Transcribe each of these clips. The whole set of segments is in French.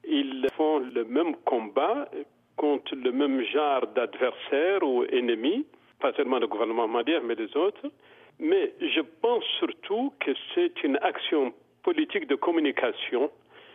Ils font le même combat contre le même genre d'adversaires ou ennemis, pas seulement le gouvernement malien, mais les autres. Mais je pense surtout que c'est une action politique de communication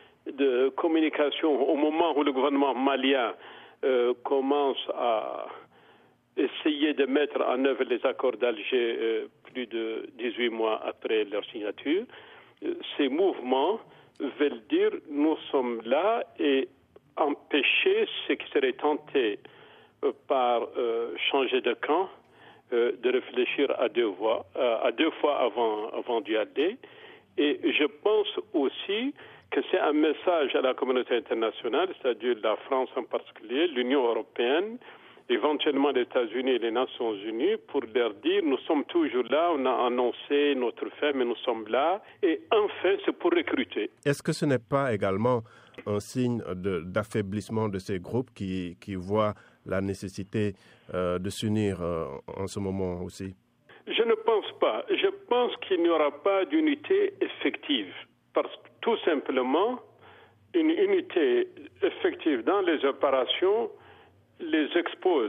au moment où le gouvernement malien commence à essayer de mettre en œuvre les accords d'Alger plus de 18 mois après leur signature. Ces mouvements veulent dire nous sommes là et empêcher ce qui serait tenté par changer de camp, de réfléchir à deux fois avant d'y aller. Et je pense aussi que c'est un message à la communauté internationale, c'est-à-dire la France en particulier, l'Union européenne, éventuellement les États-Unis et les Nations Unies, pour leur dire nous sommes toujours là, on a annoncé notre fin, mais nous sommes là. Et enfin, c'est pour recruter. Est-ce que ce n'est pas également un signe d'affaiblissement de ces groupes qui voient la nécessité de s'unir en ce moment aussi? Je ne pense pas. Je pense qu'il n'y aura pas d'unité effective. Parce que tout simplement, une unité effective dans les opérations les expose,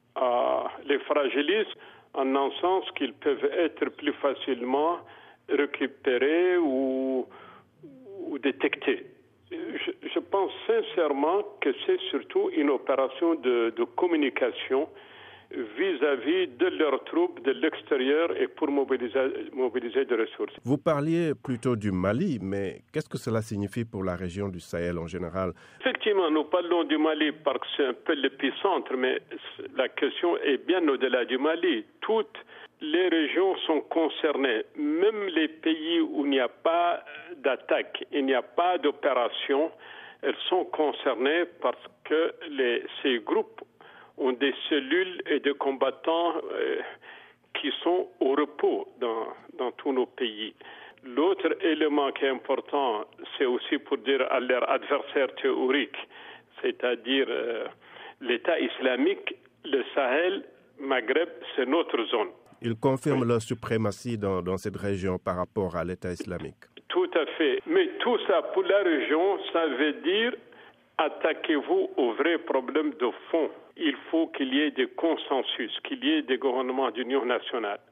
les fragilise en un sens qu'ils peuvent être plus facilement récupérés ou détectés. Je pense sincèrement que c'est surtout une opération de communication vis-à-vis de leurs troupes de l'extérieur et pour mobiliser des ressources. Vous parliez plutôt du Mali, mais qu'est-ce que cela signifie pour la région du Sahel en général? Effectivement, nous parlons du Mali parce que c'est un peu l'épicentre, mais la question est bien au-delà du Mali. Toutes les régions sont concernées, même les pays où il n'y a pas d'attaque, il n'y a pas d'opération, elles sont concernées parce que ces groupes ont des cellules et des combattants qui sont au repos dans tous nos pays. L'autre élément qui est important, c'est aussi pour dire à leurs adversaires théoriques, c'est-à-dire l'État islamique, le Sahel, Maghreb, c'est notre zone. Ils confirment leur suprématie dans cette région par rapport à l'État islamique. Tout à fait. Mais tout ça, pour la région, ça veut dire attaquez-vous aux vrais problèmes de fond. Il faut qu'il y ait des consensus, qu'il y ait des gouvernements d'union nationale.